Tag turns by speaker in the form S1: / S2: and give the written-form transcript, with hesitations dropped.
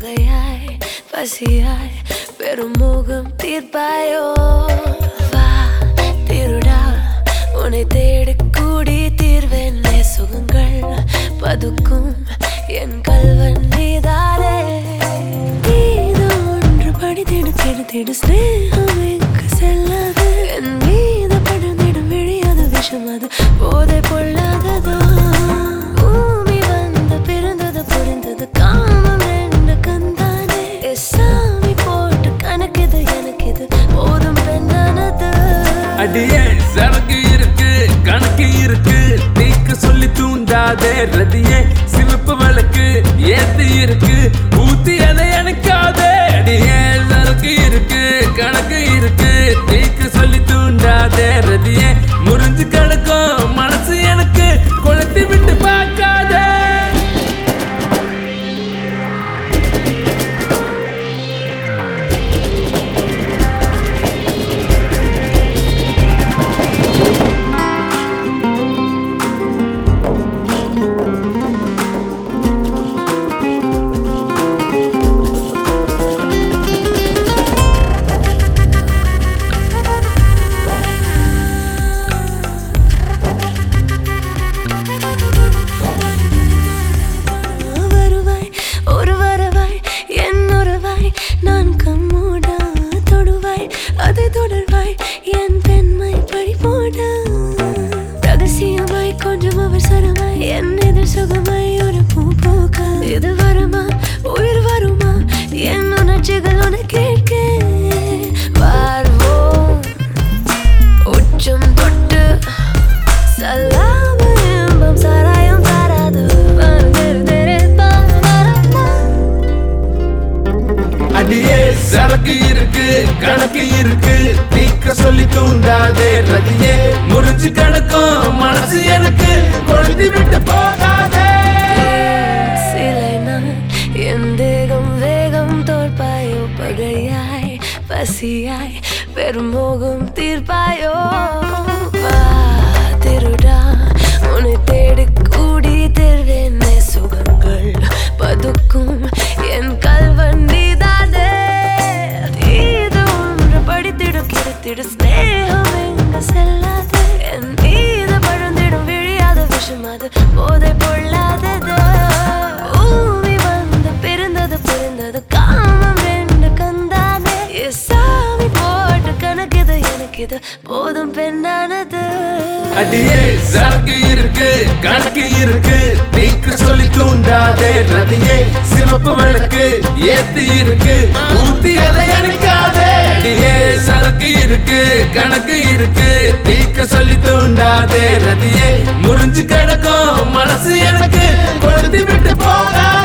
S1: பகையாய் பசியாய் பெரும் மோகம் தீர்ப்பாயோ வா திருடா உன்னை தேடி கூடி தீர்வேன் சுகங்கள் பதுக்கும் என் கல்வன் நீதானே நீது ஒன்று படித்திடு கெடுத்திடு ஸ்நேகம் எங்கு செல்லாது என் மீது படுந்திடும் விழியாது விஷம் அது போதை பொல்லாததோ பூமி வந்து பிறந்தது புரிந்தது காமம் ரெண்டு கந்தானே சாமி போட்டு கணக்குது எனக்கு இது போதும் பெண்ணானது
S2: அடியே சரக்கு இருக்கு கணக்கு இருக்கு நீக்க சொல்லி தூண்டாதே ரதியே சிவப்பு வழக்கு ஏத்தி இருக்கு ஊத்தி அதை எனக்காதே அடியே சரக்கு இருக்கு கணக்கு இருக்கு நீக்க சொல்லி தூண்டாதே ரதியே முறிஞ்சு கிடக்கும் மனசு எனக்கு கொளுத்தி விட்டு பார்க்காதே
S1: நான் கம்மோடா தொடுவாய் அதை தொடர்வாய் என் பெண்மை பழிபோட ரகசியமாய் கொஞ்சம் அவசரமாய் என் எதிர் சுகமாய் ஒரு பூ போக இது வருமா உயிர் வருமா என் உணர்ச்சிகள் உன கேட்க வாழ்வோம் உச்சம் தொட்டு சல்லாம இன்பம் சாராயம் தாராது
S2: அடியே சரக்கு இருக்கு கணக்கு இருக்கு நீக்க சொல்லி தூண்டாதே ரதியே முறிஞ்சு கிடக்கும் மனசு எனக்கு கொளுத்தி விட்டு போகாதே
S1: சிலை நான் என் தேகம் வேகம் தோற்பாயோ பகையாய் பசியாய் பெரும் மோகம் தீர்ப்பாயோ வா திருடா உன்னை தேடி கூடி தீர்வேன் சுகங்கள் பதுக்கும் என் கல்வன் நீதானே இது ஒன்று படித்திடு கிடைத்திடு ஸ்நேகம் எங்க செல்லாது என் மீது பழுந்திடும் விழியாத விஷம் அது போதை பொல்லாதது பூமி வந்து பிறந்தது புரிந்தது காமம் ரெண்டு கந்தானே சாமி போட்டு கணக்குது எனக்கு இது போதும் பெண்ணானது
S2: அடியே சரக்கு இருக்கு கணக்கு இருக்கு நீக்க சொல்லி தூண்டாதே ரதியே சிவப்பு வழக்கு ஏத்தி இருக்கு ஊத்தி அதை அணைக்காதே அடியே சரக்கு இருக்கு கணக்கு இருக்கு நீக்க சொல்லி தூண்டாதே ரதியே முறிஞ்சு கிடக்கும் மனசு எனக்கு கொளுத்தி விட்டு போகாதே